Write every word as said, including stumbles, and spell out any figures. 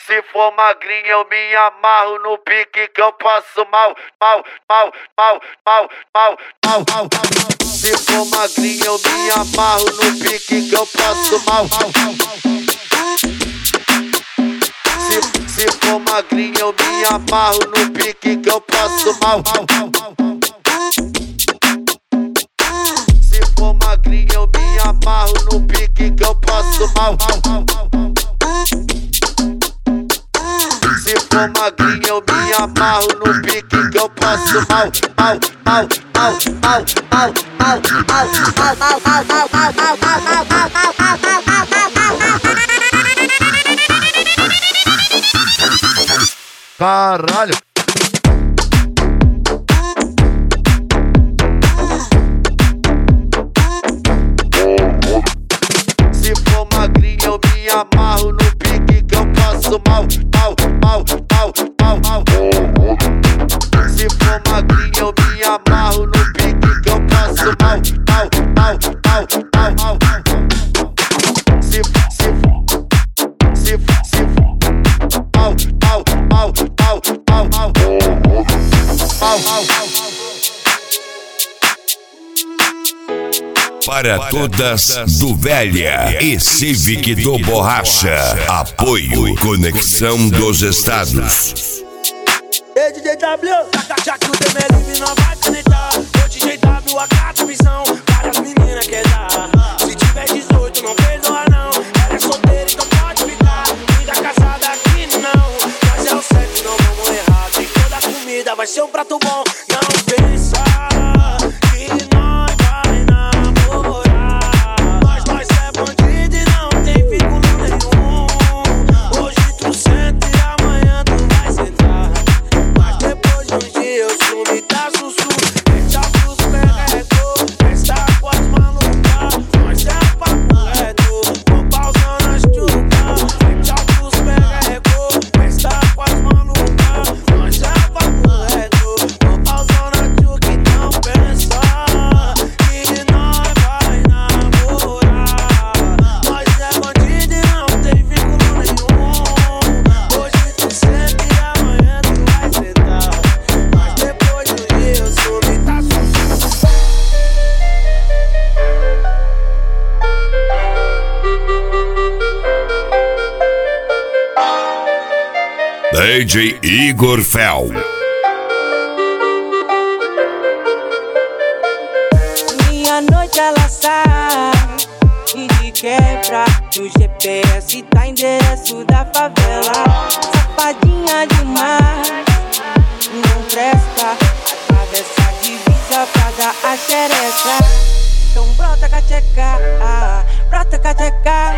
Se for magrinha eu me amarro no pique que eu passo mal, mal, mal, mal, mal, mal, mal, mal. Se for magrinha eu me amarro no pique que eu passo mal. Se, se for magrinha eu me amarro no pique que eu passo mal. Se for magrinha eu me amarro no pique que eu passo mal. Se for magrinha eu me amarro no pique que eu passo mal, mal, mal, mal, mal, mal, mal, mal, mal, mal, mal, mal, mal, mal, mal, mal, caralho. Se for magrinha eu me amarro no pique que eu passo mal, mal, mal, mal, mal, mal. Se for magrinha eu me amarro no pique que eu passo mal, mal, mal, mal, mal, mal. Se, se, se, se, mal, mal, mal, mal, mal, mal, mal, mal. Para todas do Velha e Civic do Borracha. Apoio Conexão dos Estados. Ei, D J W, já que o teu é livre não vai canetar. O D J W acata a visão, várias meninas quer dar. Se tiver dezoito não perdoa não. Ela é solteira então pode ficar. Vida casada aqui não. Mas é o sexo, não vamos errar. Tem toda a comida, vai ser um prato bom. Não pensa que nós vai namorar. Nós, nós é bandido e não tem vínculo nenhum. Hoje tu senta e amanhã tu vai sentar. Mas depois de um dia eu sumi, tá sussu. Deixa pros perregou, festa com as malucas. Nós é papo reto, vou pausando as tchucas. Deixa pros perregou, festa com as malucas. Nós é papo reto, vou pausando as tchucas. E não pensa que nós vai namorar. Nós é bandido e não tem vínculo nenhum. Hoje tu senta e amanhã tu vai sentar. Mas depois do dia eu sumi, tá sussu. D J Igor Fel. Minha noite ela sai e de quebra. No G P S tá endereço da favela. Safadinha demais, não presta. Atravessa a divisa pra dar a xereca. Então brota cacheca, brota cacheca.